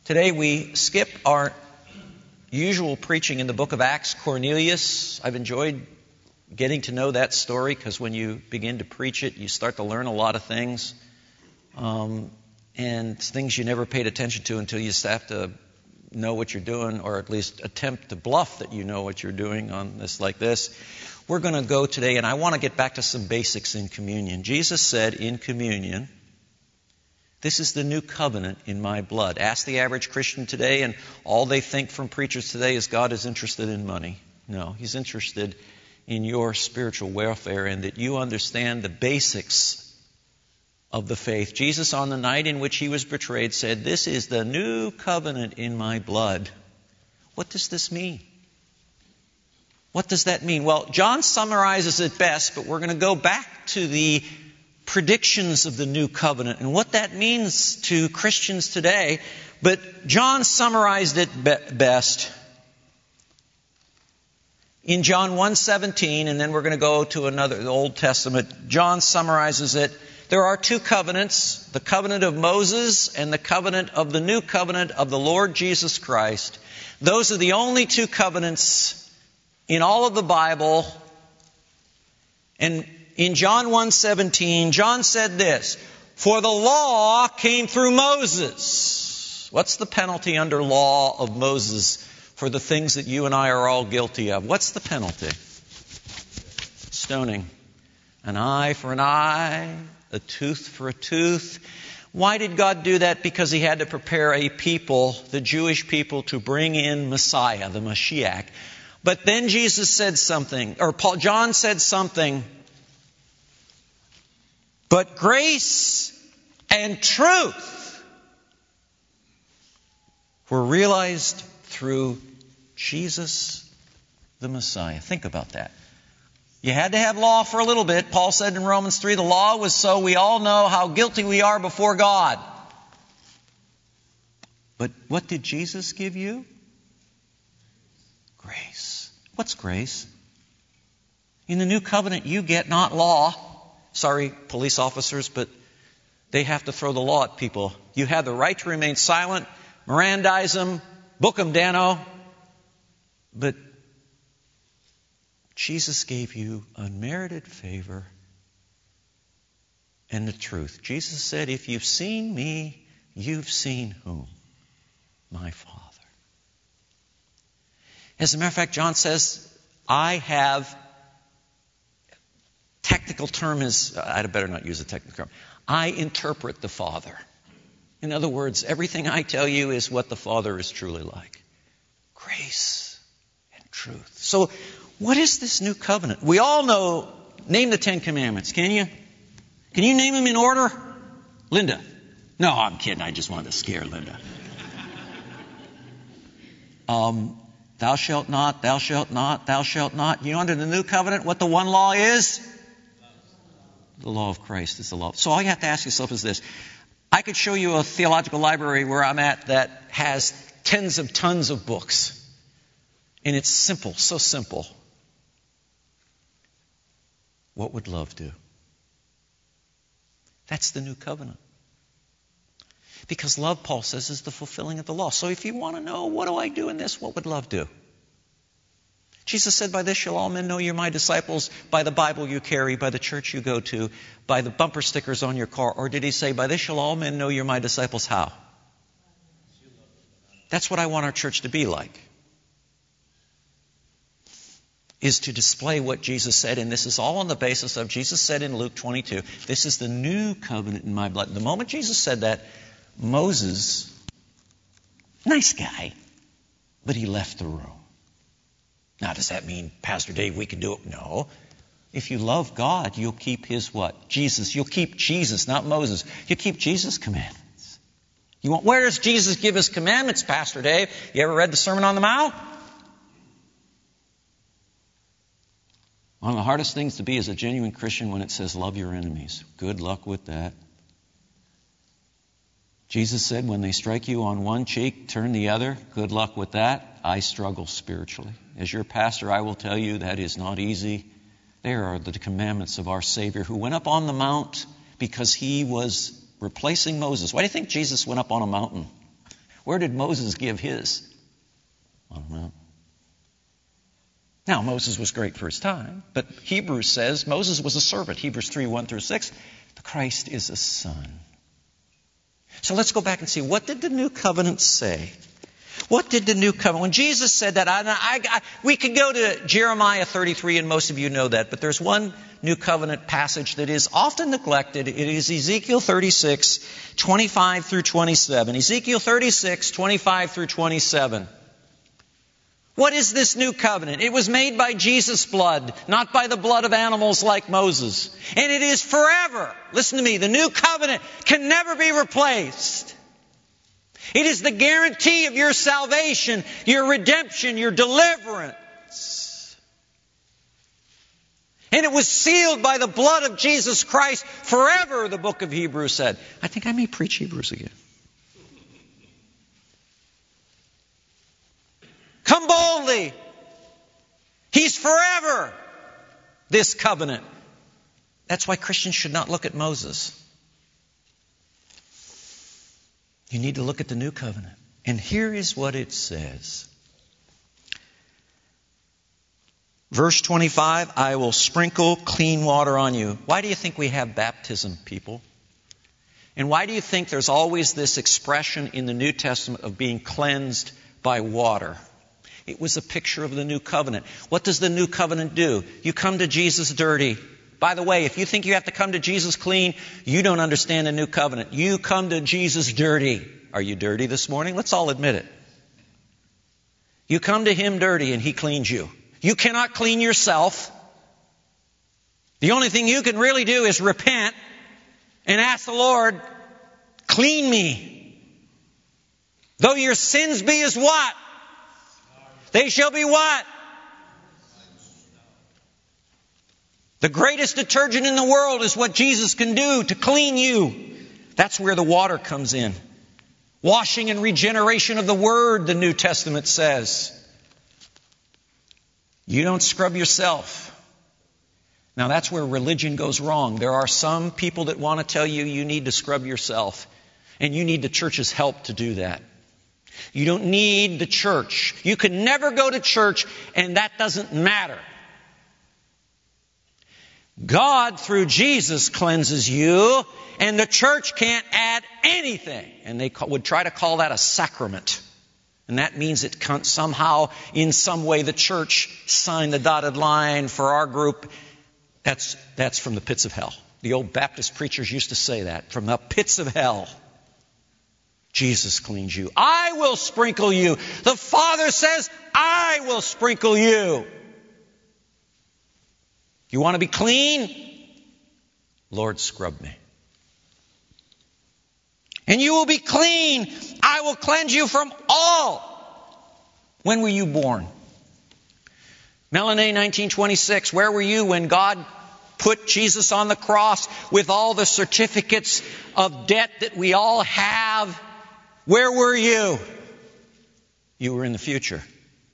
Today we skip our usual preaching in the book of Acts. Cornelius, I've enjoyed getting to know that story because when you begin to preach it, you start to learn a lot of things. And things you never paid attention to until you just have to know what you're doing, or at least attempt to bluff that you know what you're doing on this like this. We're going to go today, and I want to get back to some basics in communion. Jesus said in communion, "This is the new covenant in my blood." Ask the average Christian today, and all they think from preachers today is God is interested in money. No, He's interested in your spiritual welfare and that you understand the basics of the faith. Jesus, on the night in which He was betrayed, said, "This is the new covenant in my blood." What does this mean? What does that mean? Well, John summarizes it best, but we're going to go back to the predictions of the new covenant and what that means to Christians today. But John summarized it best in John 1:17, and then we're going to go to the Old Testament. John summarizes it. There are two covenants, the covenant of Moses and the covenant of the new covenant of the Lord Jesus Christ. Those are the only two covenants in all of the Bible. And in John 1:17, John said this, "For the law came through Moses." What's the penalty under law of Moses for the things that you and I are all guilty of? What's the penalty? Stoning. An eye for an eye, a tooth for a tooth. Why did God do that? Because He had to prepare a people, the Jewish people, to bring in Messiah, the Mashiach. But then Jesus said something, or John said something, "But grace and truth were realized through Jesus the Messiah." Think about that. You had to have law for a little bit. Paul said in Romans 3, the law was so we all know how guilty we are before God. But what did Jesus give you? Grace. What's grace? In the new covenant, you get not law. Sorry, police officers, but they have to throw the law at people. You have the right to remain silent, Mirandize them, book them, Dano. But Jesus gave you unmerited favor and the truth. Jesus said, "If you've seen me, you've seen whom? My Father." As a matter of fact, John says, I have, technical term is, I'd better not use a technical term, I interpret the Father. In other words, everything I tell you is what the Father is truly like. Grace and truth. So, what is this new covenant? We all know, name the 10 Commandments, can you? Can you name them in order? Linda. No, I'm kidding. I just wanted to scare Linda. Thou shalt not, thou shalt not, thou shalt not. You know, under the new covenant, what the one law is? The law of Christ is the law. So all you have to ask yourself is this. I could show you a theological library where I'm at that has tens of tons of books. And it's simple, so simple. What would love do? That's the new covenant. Because love, Paul says, is the fulfilling of the law. So if you want to know, what do I do in this? What would love do? Jesus said, "By this shall all men know you're my disciples, by the Bible you carry, by the church you go to, by the bumper stickers on your car." Or did He say, "By this shall all men know you're my disciples"? How? That's what I want our church to be like. Is to display what Jesus said, and this is all on the basis of, Jesus said in Luke 22, "This is the new covenant in my blood." The moment Jesus said that, Moses, nice guy, but he left the room. Now, does that mean, Pastor Dave, we can do it? No. If you love God, you'll keep His what? Jesus. You'll keep Jesus, not Moses. You keep Jesus' commandments. Where does Jesus give His commandments, Pastor Dave? You ever read the Sermon on the Mount? One of the hardest things to be as a genuine Christian when it says love your enemies. Good luck with that. Jesus said, when they strike you on one cheek, turn the other. Good luck with that. I struggle spiritually. As your pastor, I will tell you that is not easy. There are the commandments of our Savior who went up on the mount because He was replacing Moses. Why do you think Jesus went up on a mountain? Where did Moses give his? I don't know. Now, Moses was great for his time, but Hebrews says Moses was a servant. Hebrews 3:1-6. The Christ is a son. So let's go back and see, what did the new covenant say? What did the new covenant? When Jesus said that, we could go to Jeremiah 33, and most of you know that, but there's one new covenant passage that is often neglected. It is Ezekiel 36:25-27. Ezekiel 36:25-27. What is this new covenant? It was made by Jesus' blood, not by the blood of animals like Moses. And it is forever. Listen to me. The new covenant can never be replaced. It is the guarantee of your salvation, your redemption, your deliverance. And it was sealed by the blood of Jesus Christ forever, the book of Hebrews said. I think I may preach Hebrews again. Come boldly. He's forever, this covenant. That's why Christians should not look at Moses. You need to look at the new covenant. And here is what it says. Verse 25, I will sprinkle clean water on you. Why do you think we have baptism, people? And why do you think there's always this expression in the New Testament of being cleansed by water? It was a picture of the new covenant. What does the new covenant do? You come to Jesus dirty. By the way, if you think you have to come to Jesus clean, you don't understand the new covenant. You come to Jesus dirty. Are you dirty this morning? Let's all admit it. You come to Him dirty and He cleans you. You cannot clean yourself. The only thing you can really do is repent and ask the Lord, clean me. Though your sins be as what? They shall be what? The greatest detergent in the world is what Jesus can do to clean you. That's where the water comes in. Washing and regeneration of the Word, the New Testament says. You don't scrub yourself. Now that's where religion goes wrong. There are some people that want to tell you you need to scrub yourself. And you need the church's help to do that. You don't need the church. You can never go to church, and that doesn't matter. God, through Jesus, cleanses you, and the church can't add anything. And they would try to call that a sacrament. And that means it somehow, in some way, the church signed the dotted line for our group. That's from the pits of hell. The old Baptist preachers used to say that. From the pits of hell. Jesus cleans you. I will sprinkle you. The Father says, I will sprinkle you. You want to be clean? Lord, scrub me. And you will be clean. I will cleanse you from all. When were you born? Melanie, 1926. Where were you when God put Jesus on the cross with all the certificates of debt that we all have? Where were you? You were in the future.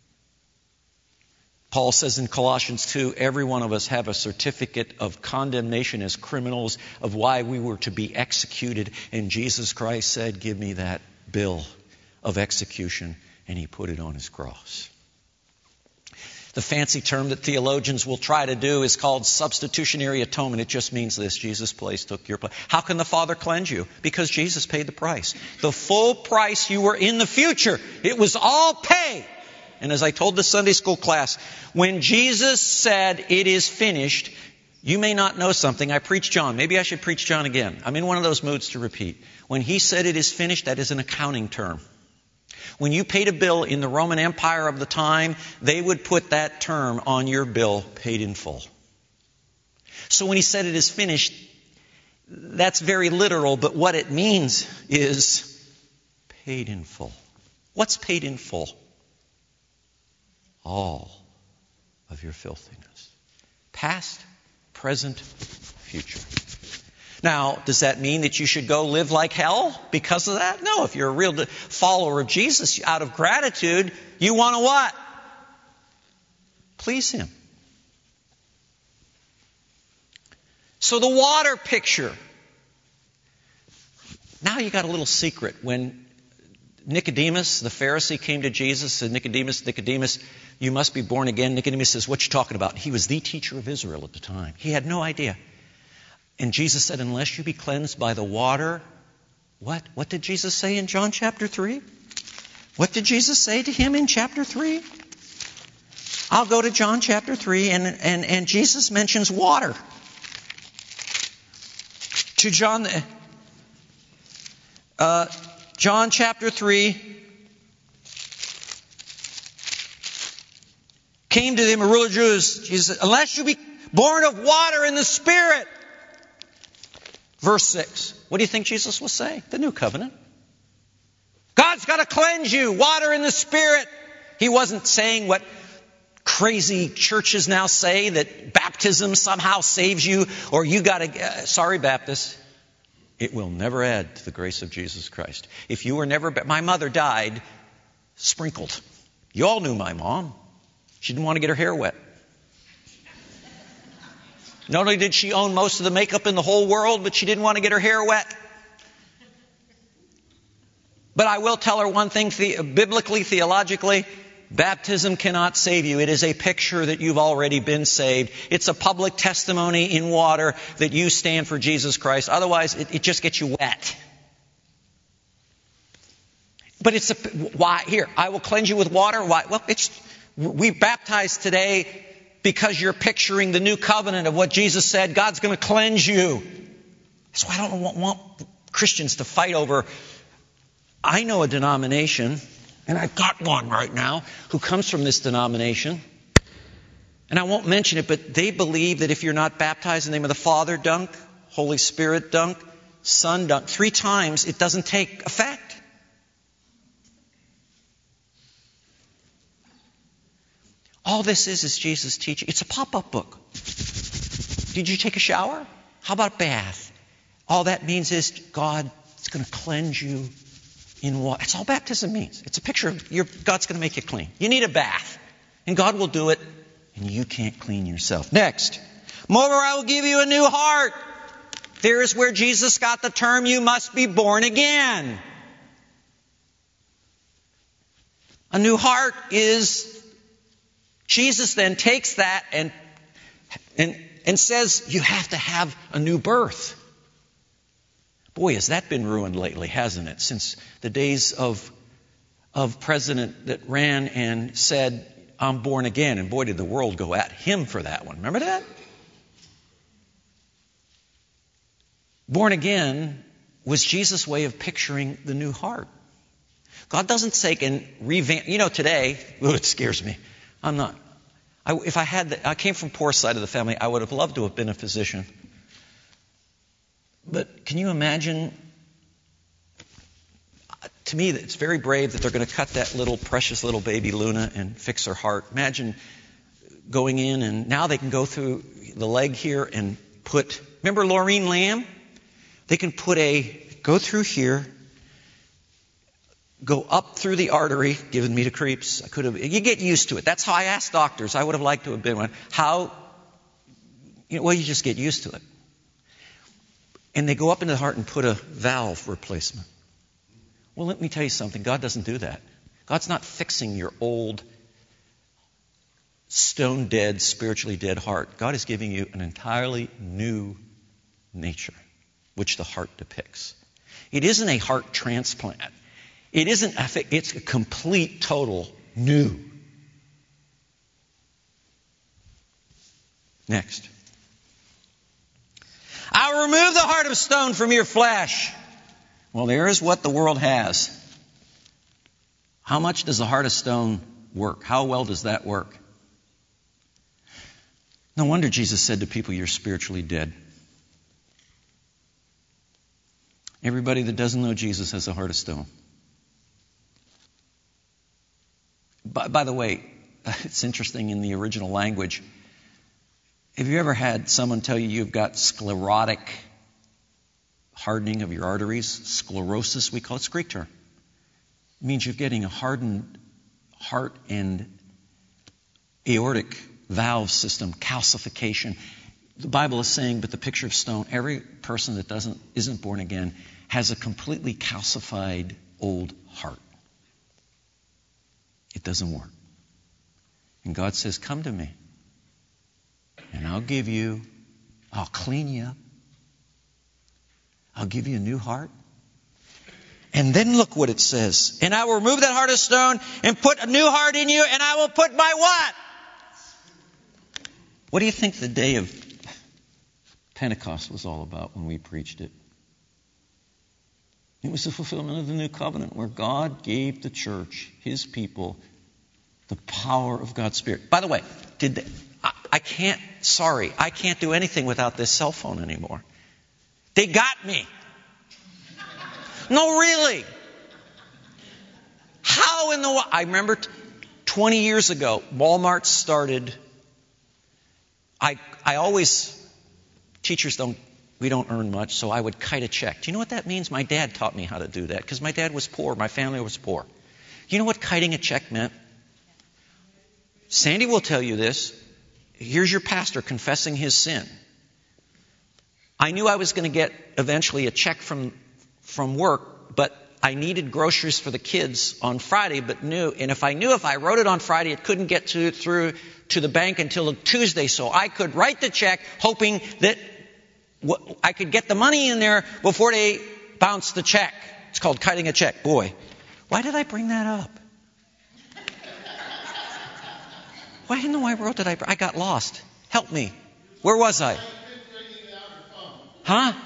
Paul says in Colossians 2, every one of us have a certificate of condemnation as criminals of why we were to be executed. And Jesus Christ said, give me that bill of execution. And He put it on His cross. The fancy term that theologians will try to do is called substitutionary atonement. It just means this: Jesus' place took your place. How can the Father cleanse you? Because Jesus paid the price. The full price. You were in the future. It was all paid. And as I told the Sunday school class, when Jesus said, it is finished, you may not know something. I preached John. Maybe I should preach John again. I'm in one of those moods to repeat. When He said it is finished, that is an accounting term. When you paid a bill in the Roman Empire of the time, they would put that term on your bill, paid in full. So when He said it is finished, that's very literal, but what it means is paid in full. What's paid in full? All of your filthiness. Past, present, future. Now, does that mean that you should go live like hell because of that? No, if you're a real follower of Jesus, out of gratitude, you want to what? Please Him. So the water picture. Now you got a little secret. When Nicodemus, the Pharisee, came to Jesus, said, Nicodemus, you must be born again. Nicodemus says, what you talking about? He was the teacher of Israel at the time. He had no idea. And Jesus said, unless you be cleansed by the water, what? What did Jesus say in John chapter 3? What did Jesus say to him in chapter 3? I'll go to John chapter 3, and Jesus mentions water. To John chapter 3, came to him a ruler of Jews. Jesus said, unless you be born of water and the Spirit. Verse 6. What do you think Jesus was saying? The new covenant. God's got to cleanse you. Water and the Spirit. He wasn't saying what crazy churches now say, that baptism somehow saves you, or you got to... sorry, Baptists. It will never add to the grace of Jesus Christ. If you were never... my mother died sprinkled. You all knew my mom. She didn't want to get her hair wet. Not only did she own most of the makeup in the whole world, but she didn't want to get her hair wet. But I will tell her one thing, biblically, theologically, baptism cannot save you. It is a picture that you've already been saved. It's a public testimony in water that you stand for Jesus Christ. Otherwise, it just gets you wet. But it's why? Here, I will cleanse you with water. Why? Well, we baptize today because you're picturing the new covenant of what Jesus said. God's going to cleanse you. That's why I don't want Christians to fight over. I know a denomination, and I've got one right now, who comes from this denomination. And I won't mention it, but they believe that if you're not baptized in the name of the Father, dunk, Holy Spirit, dunk, Son, dunk, 3 times, it doesn't take effect. All this is Jesus teaching. It's a pop-up book. Did you take a shower? How about a bath? All that means is God is going to cleanse you in water. That's all baptism means. It's a picture of God's going to make you clean. You need a bath. And God will do it. And you can't clean yourself. Next. Moreover, I will give you a new heart. There is where Jesus got the term, you must be born again. A new heart is... Jesus then takes that and says, you have to have a new birth. Boy, has that been ruined lately, hasn't it? Since the days of president that ran and said, I'm born again. And boy, did the world go at him for that one. Remember that? Born again was Jesus' way of picturing the new heart. God doesn't say and revamp. You know, today, it scares me. I'm not. I came from poor side of the family. I would have loved to have been a physician. But can you imagine? To me, it's very brave that they're going to cut that precious little baby Luna and fix her heart. Imagine going in, and now they can go through the leg here and put. Remember Laureen Lamb? They can go through here. Go up through the artery, giving me the creeps. You get used to it. That's how I asked doctors. I would have liked to have been one. You just get used to it. And they go up into the heart and put a valve replacement. Well, let me tell you something. God doesn't do that. God's not fixing your old, stone dead, spiritually dead heart. God is giving you an entirely new nature, which the heart depicts. It isn't a heart transplant. It's a complete, total new. Next. I will remove the heart of stone from your flesh. Well, there is what the world has. How much does the heart of stone work? How well does that work? No wonder Jesus said to people, you're spiritually dead. Everybody that doesn't know Jesus has a heart of stone. By the way, it's interesting in the original language. Have you ever had someone tell you you've got sclerotic hardening of your arteries? Sclerosis, we call it. It's a Greek term. It means you're getting a hardened heart and aortic valve system, calcification. The Bible is saying, but the picture of stone, every person that isn't born again has a completely calcified old heart. it doesn't work. And God says, come to me. And I'll clean you up. I'll give you a new heart. And then look what it says. And I will remove that heart of stone and put a new heart in you, and I will put my what? What do you think the day of Pentecost was all about when we preached it? It was the fulfillment of the new covenant where God gave the church, His people, the power of God's Spirit. By the way, I can't do anything without this cell phone anymore. They got me. No, really. How in the world? I remember 20 years ago, Walmart started. I always, we don't earn much, so I would kite a check. Do you know what that means? My dad taught me how to do that because my dad was poor. My family was poor. You know what kiting a check meant? Sandy will tell you this. Here's your pastor confessing his sin. I knew I was going to get eventually a check from work, but I needed groceries for the kids on Friday, and if I wrote it on Friday, it couldn't get through to the bank until Tuesday, so I could write the check hoping that I could get the money in there before they bounced the check. It's called kiting a check. Boy, why did I bring that up? Why in the wide world did I got lost? Help me. Where was I? Huh?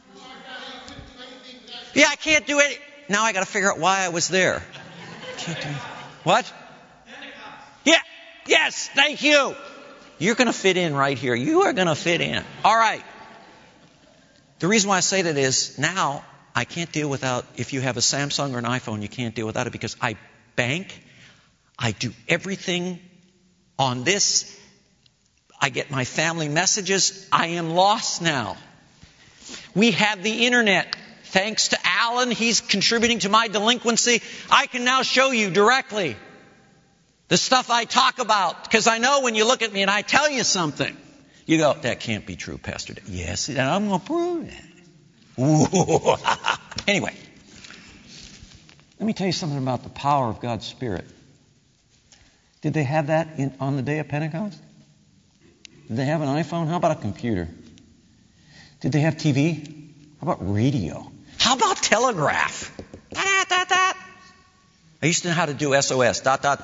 Yeah, I can't do it. Now I got to figure out why I was there. Can't do it. What? Yeah. Yes. Thank you. You're going to fit in right here. You are going to fit in. All right. The reason why I say that is now I can't deal without, if you have a Samsung or an iPhone, you can't deal without it because I bank. I do everything on this. I get my family messages. I am lost now. We have the internet. Thanks to Alan, he's contributing to my delinquency. I can now show you directly the stuff I talk about. Because I know when you look at me and I tell you something, you go, that can't be true, Pastor Dave. Yes, and I'm going to prove that. Anyway, let me tell you something about the power of God's Spirit. Did they have that on the day of Pentecost? Did they have an iPhone? How about a computer? Did they have TV? How about radio? How about telegraph? I used to know how to do SOS. ...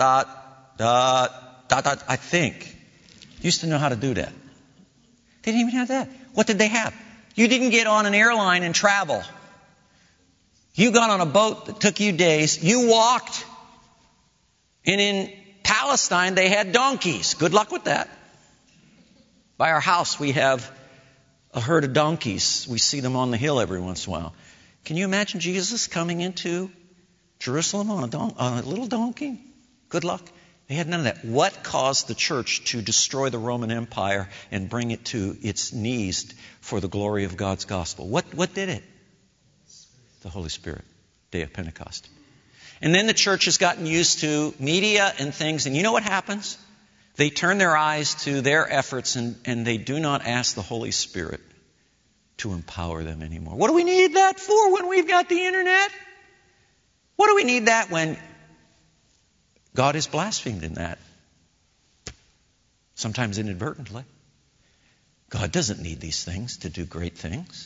I think. Used to know how to do that. They didn't even have that. What did they have? You didn't get on an airline and travel. You got on a boat that took you days. You walked. And in Palestine, they had donkeys. Good luck with that. By our house, we have a herd of donkeys. We see them on the hill every once in a while. Can you imagine Jesus coming into Jerusalem on a little donkey? Good luck. They had none of that. What caused the church to destroy the Roman Empire and bring it to its knees for the glory of God's gospel? What did it? The Holy Spirit. Day of Pentecost. And then the church has gotten used to media and things. And you know what happens? They turn their eyes to their efforts and they do not ask the Holy Spirit to empower them anymore. What do we need that for when we've got the internet? What do we need that when God is blasphemed in that? Sometimes inadvertently. God doesn't need these things to do great things.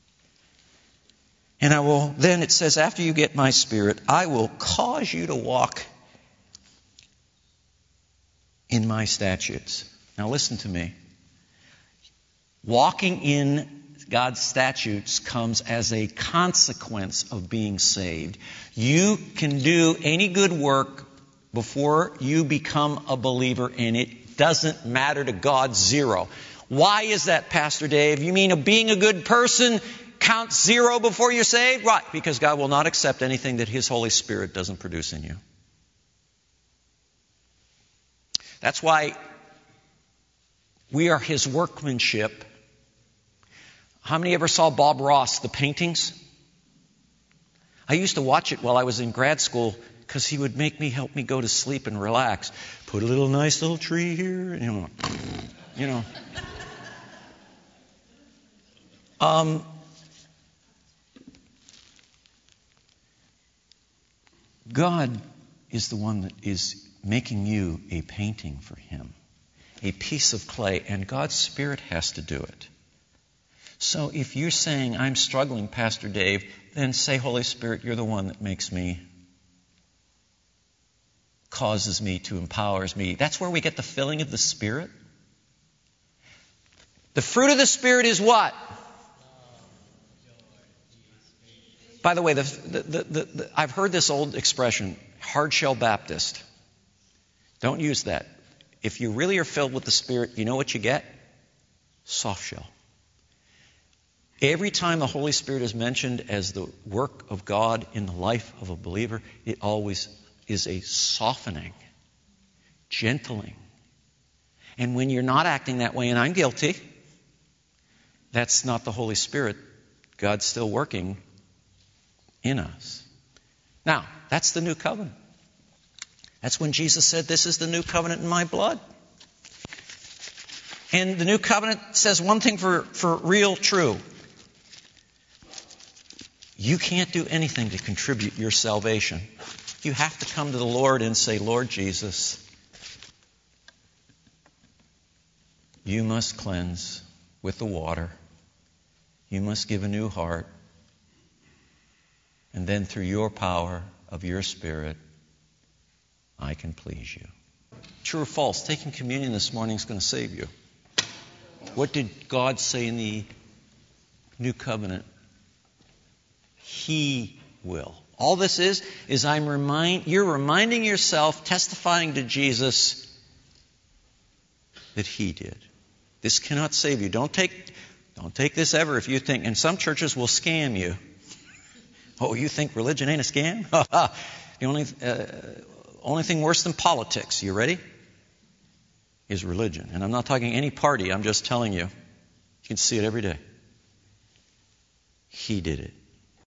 And then it says, after you get my Spirit, I will cause you to walk in my statutes. Now listen to me. Walking in God's statutes comes as a consequence of being saved. You can do any good work before you become a believer, and it doesn't matter to God, zero. Why is that, Pastor Dave? You mean being a good person counts zero before you're saved? Right, because God will not accept anything that His Holy Spirit doesn't produce in you. That's why we are His workmanship. How many ever saw Bob Ross, the paintings? I used to watch it while I was in grad school because he would help me go to sleep and relax. Put a nice little tree here, and you know. God is the one that is making you a painting for Him, a piece of clay, and God's Spirit has to do it. So if you're saying, I'm struggling, Pastor Dave, then say, Holy Spirit, you're the one that makes me, causes me to, empowers me. That's where we get the filling of the Spirit. The fruit of the Spirit is what? By the way, I've heard this old expression, hard shell Baptist. Don't use that. If you really are filled with the Spirit, you know what you get? Soft shell. Every time the Holy Spirit is mentioned as the work of God in the life of a believer, it always is a softening, gentling. And when you're not acting that way, and I'm guilty, that's not the Holy Spirit. God's still working in us. Now, that's the new covenant. That's when Jesus said, this is the new covenant in my blood. And the new covenant says one thing for real true. You can't do anything to contribute your salvation. You have to come to the Lord and say, Lord Jesus, you must cleanse with the water. You must give a new heart. And then through your power of your Spirit, I can please you. True or false, taking communion this morning is going to save you. What did God say in the new covenant? He will. All this is you're reminding yourself, testifying to Jesus that He did. This cannot save you. Don't take this ever if you think, and some churches will scam you. Oh, you think religion ain't a scam? The only thing worse than politics, you ready? Is religion. And I'm not talking any party, I'm just telling you. You can see it every day. He did it.